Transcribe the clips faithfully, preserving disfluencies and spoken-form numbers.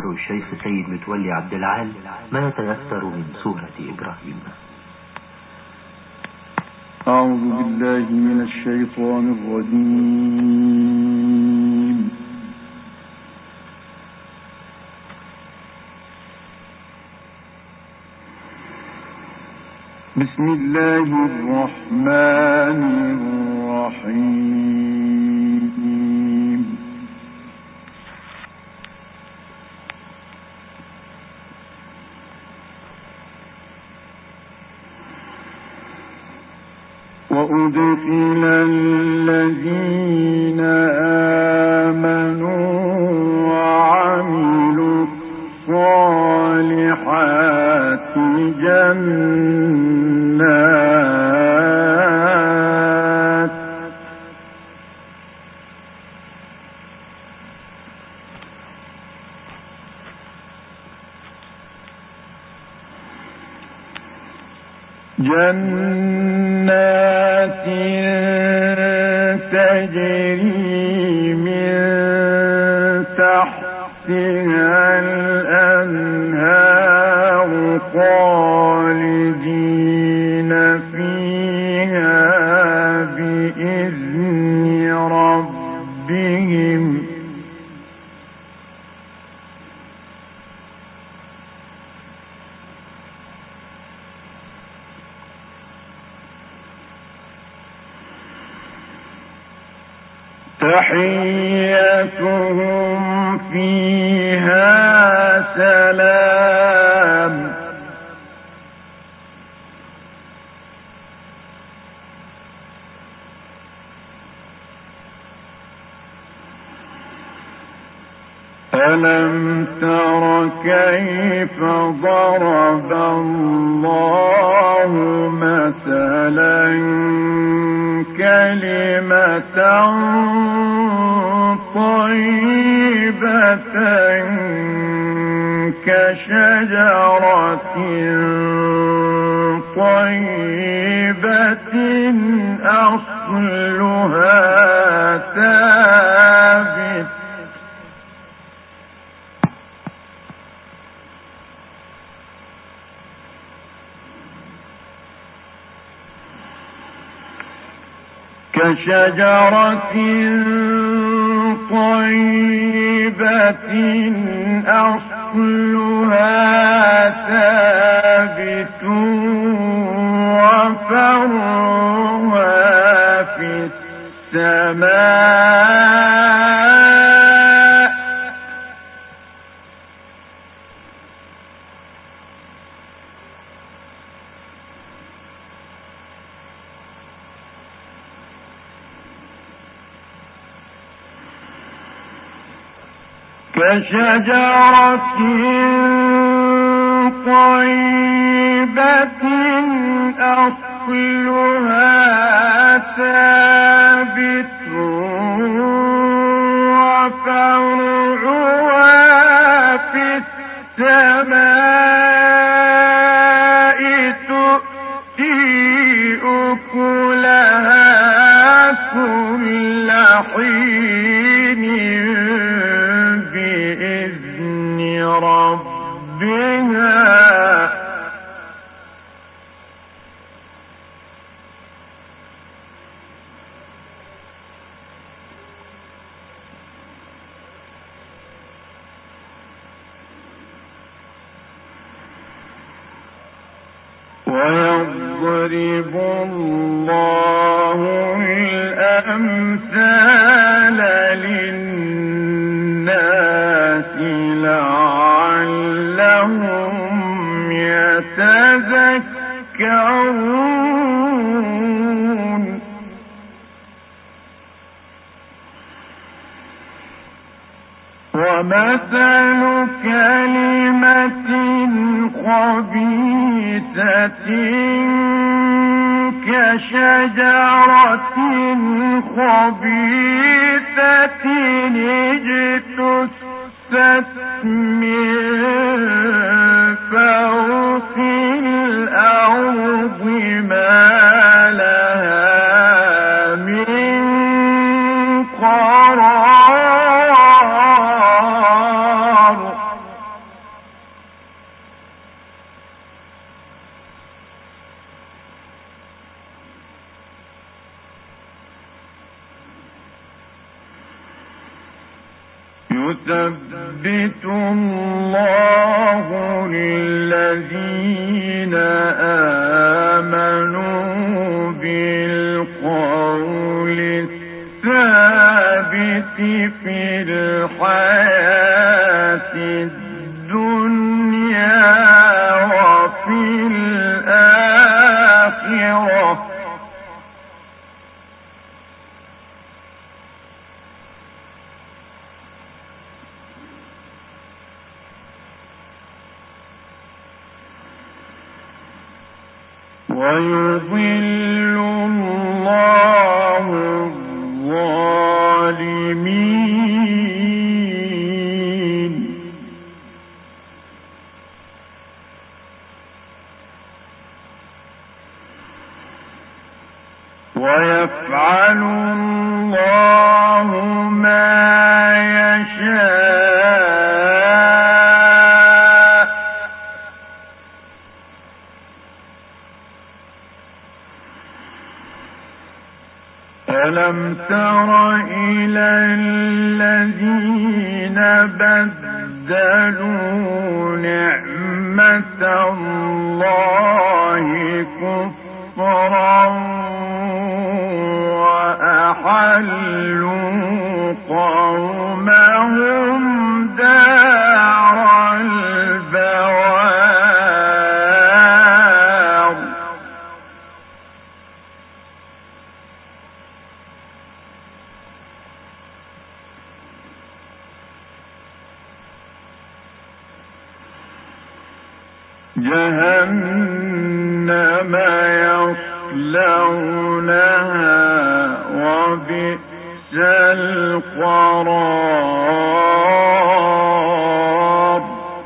يقرأ الشيخ سيد متولي عبد العال ما يتيسر من سورة إبراهيم. أعوذ بالله من الشيطان الرجيم. بسم الله الرحمن الرحيم. وأدخل الذين آمنوا وعملوا الصالحات جنات جنات تجري من تحتها الأنهار خالدين فيها بإذن ربهم تحيتهم فيها سلام ألم تر كيف ضرب الله مثلا كلمة طيبة كشجرة طيبة أصلها ثابت كشجرة طيبة أصلها ثابت وفرعها في السماء كشجرة طيبة أصلها ثابت وفرعها في السماء تؤتي أكلها كل حين بإذن ربها ويضرب الله الأمثال للناس لعلهم يتذكرون ومثل كلمة خبيثة كشجرة خبيثة اجتثت من فوق الأرض ما لها من قرار يثبت الله الذين آمنوا بالقول الثابت في الحياة الدنيا وفي الآخرة ويضل الله الظالمين ويفعل الله ما يشاء ألم تر إلى الذين بدلوا نعمة الله كفرا وأحلوا قومهم دار البوار جهنم يصلونها وبئس القرار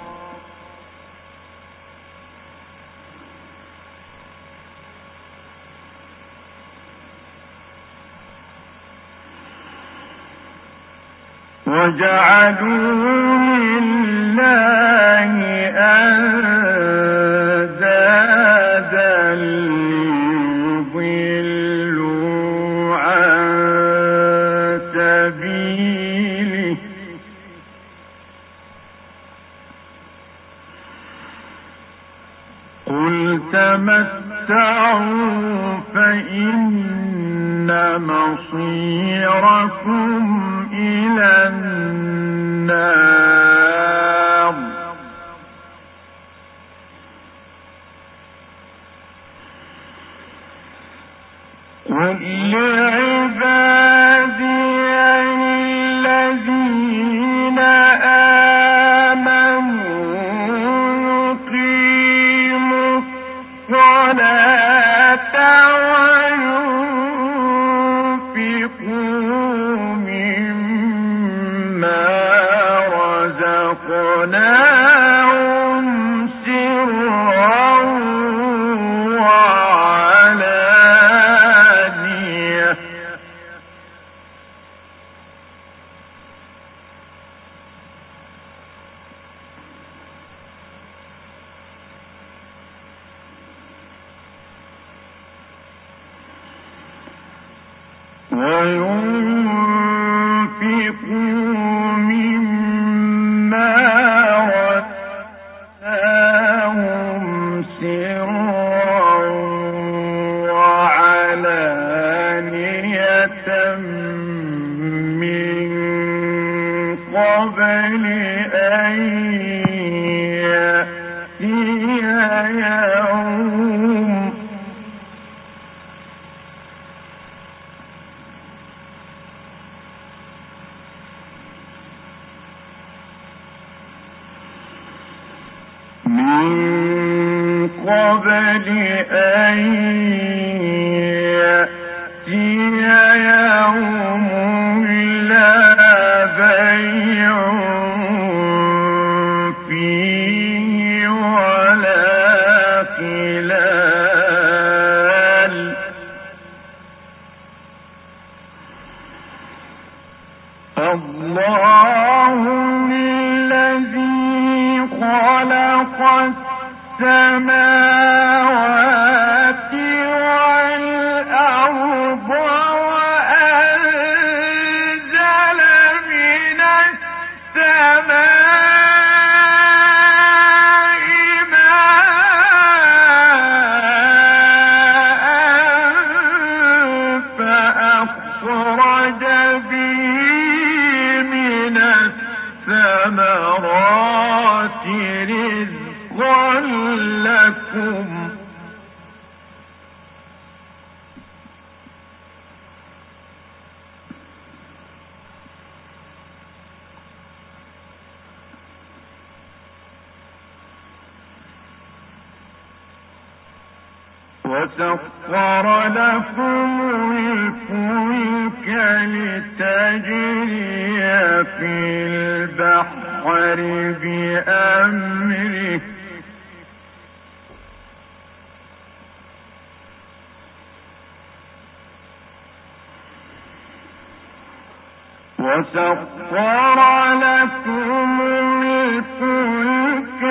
وجعلوا لله أندادا ليضلوا عن سبيله قل تمتعوا فإن مصيركم إلى النار قل لعبادي الذين آمنوا يقيموا الصلاة وينفقوا مما رزقناهم سرا وعلانية وينفقوا مما رزقناهم سرا وعلانية من قبل أن يأتي يوم من قبل أن يأتي يوم لا بيع فيه ولا خلال الله الذي خلق السماوات والأرض وأنزل من السماء رزقا لكم وسخر لكم الفلك لتجري في البحر بأمره وسخر لكم الفلك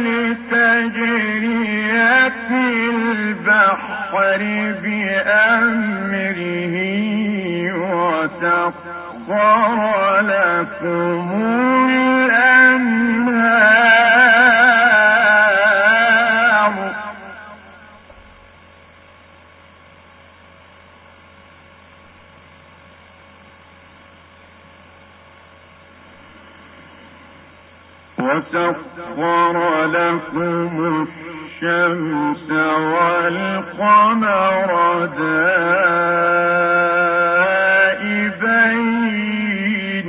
لتجري في البحر بأمره وسخر لكم الأنهار وسخر لكم الشمس والقمر دائبين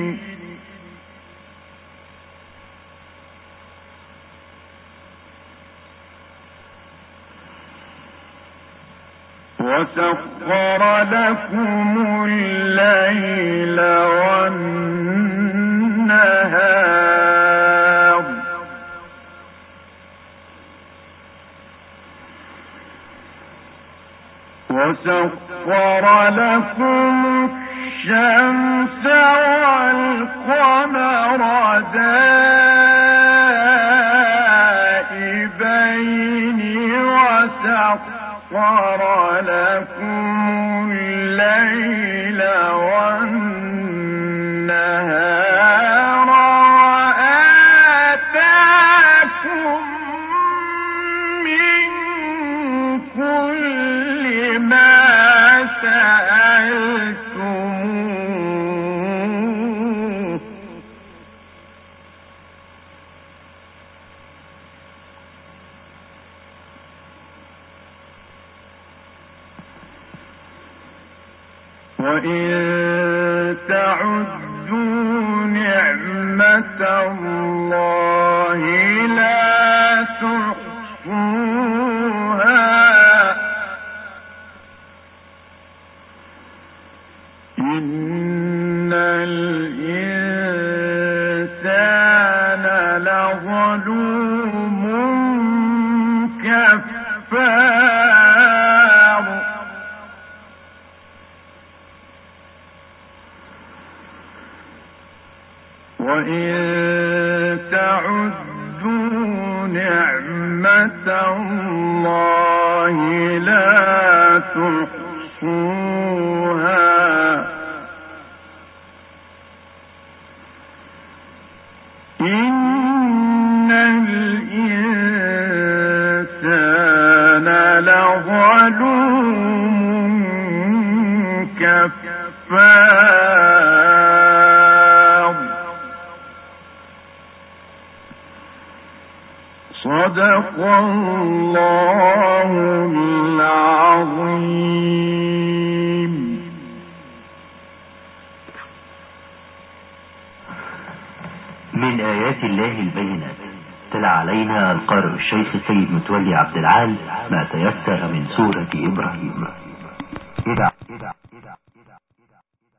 وسخر لكم الليل والنهار وسخر لكم الشمس والقمر دائبين وسخر لكم الليل والنهار وآتاكم من كل ما سألتموه وإن تعدوا نعمة الله لا تحصوها إن الإنسان لظلوم كفار وإن تعدوا نعمة الله لا تحصوها إن الإنسان لظلوم كفار صدق الله العظيم. من آيات الله البينات تلا علينا القارئ الشيخ سيد متولي عبد العال ما تيسر من سورة إبراهيم.